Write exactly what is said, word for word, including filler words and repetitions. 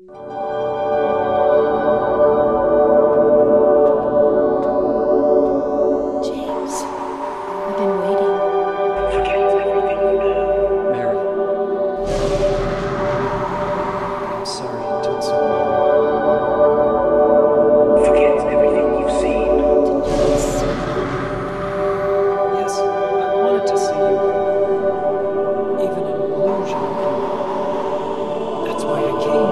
James, we've been waiting. Forget everything you know. Mary. I'm sorry it took so long. Forget everything you've seen. Did you see them? Yes, I wanted to see you. Even an illusion. That's why I came.